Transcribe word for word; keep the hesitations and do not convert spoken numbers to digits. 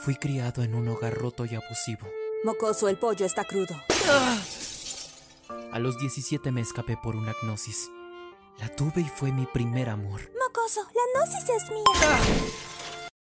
Fui criado en un hogar roto y abusivo. Mocoso, el pollo está crudo. A los diecisiete me escapé por una gnosis. La tuve y fue mi primer amor. Mocoso, la gnosis es mía.